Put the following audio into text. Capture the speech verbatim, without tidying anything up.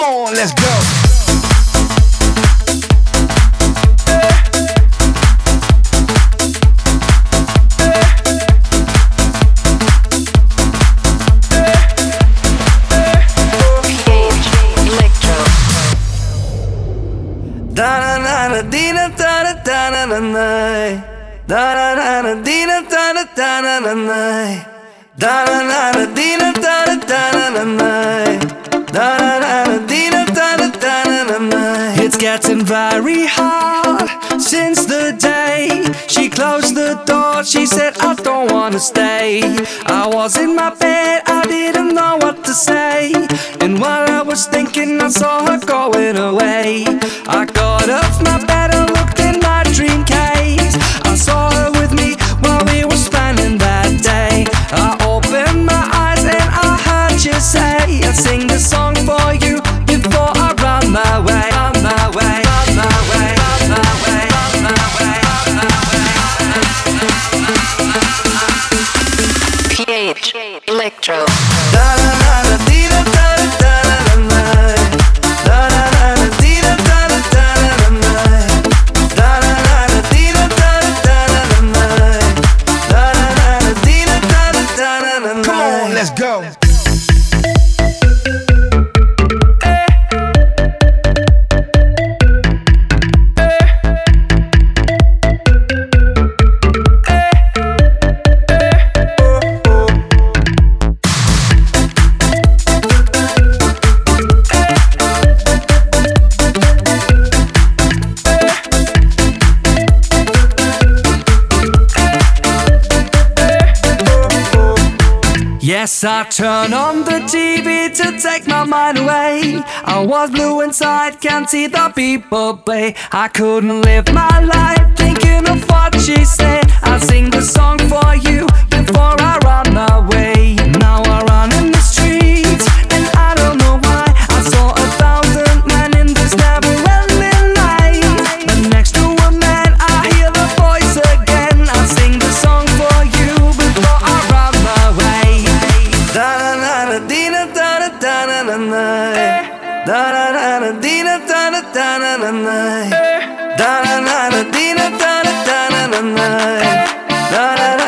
on, let's go. Da na na na dina da da da na na na. Da na na na dina da da da na na na. Da na na na dina da da da na na na. Da na na na dina da da da na na na. It's getting very hard since the day she closed the door. She said I don't wanna stay. I was in my bed, I didn't know what to say. And while I was thinking, I saw her going away. I got off my bed and looked in my dream case. I saw her with me while we were spending that day. I opened my eyes and I heard you say, I sing the song for you before I run my way. Run my way, run my way, run my way, run my way, run my way. P H Electro. Let's go. Yes, I turn on the T V to take my mind away. I was blue inside, can't see the people play. I couldn't live my life thinking of what she said. I sing the song for you before I run away. Now I run in the streets and I don't know why. I saw a thousand men in this never-ending night. But next to a man I hear the voice again. I sing the song for you before I run away. Da na na na dina da da da na na na. Da na na na dina da da da na na na. Da na na na dina da da da na na na. Da na na